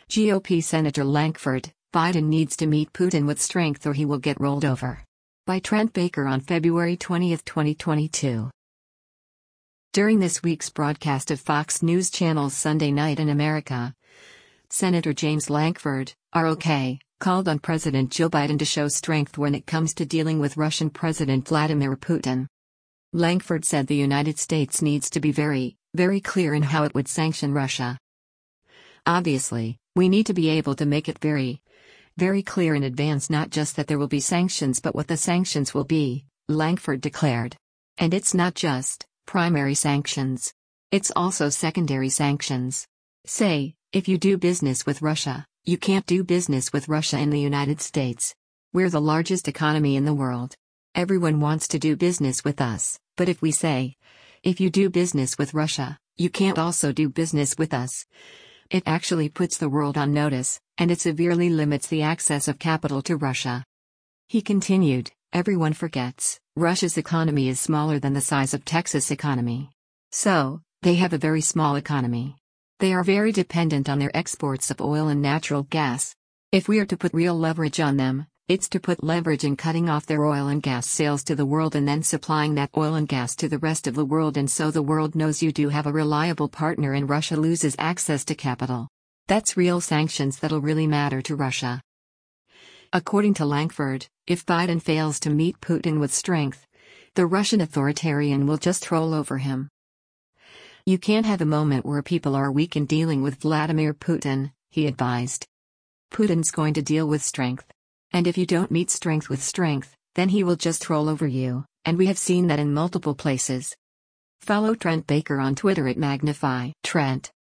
GOP Senator Lankford, Biden needs to meet Putin with strength or he will get rolled over. By Trent Baker on February 20, 2022. During this week's broadcast of Fox News Channel's Sunday Night in America, Senator James Lankford, ROK, called on President Joe Biden to show strength when it comes to dealing with Russian President Vladimir Putin. Lankford said the United States needs to be very, very clear in how it would sanction Russia. Obviously, we need to be able to make it very, very clear in advance not just that there will be sanctions but what the sanctions will be, Lankford declared. And it's not just primary sanctions. It's also secondary sanctions. Say, if you do business with Russia, you can't do business with Russia in the United States. We're the largest economy in the world. Everyone wants to do business with us, but if we say, if you do business with Russia, you can't also do business with us, it actually puts the world on notice, and it severely limits the access of capital to Russia. He continued, everyone forgets, Russia's economy is smaller than the size of Texas' economy. So, they have a very small economy. They are very dependent on their exports of oil and natural gas. If we are to put real leverage on them, it's to put leverage in cutting off their oil and gas sales to the world and then supplying that oil and gas to the rest of the world, and so the world knows you do have a reliable partner and Russia loses access to capital. That's real sanctions that'll really matter to Russia. According to Lankford, if Biden fails to meet Putin with strength, the Russian authoritarian will just roll over him. You can't have a moment where people are weak in dealing with Vladimir Putin, he advised. Putin's going to deal with strength. And if you don't meet strength with strength, then he will just roll over you, and we have seen that in multiple places. Follow Trent Baker on Twitter at Magnify Trent.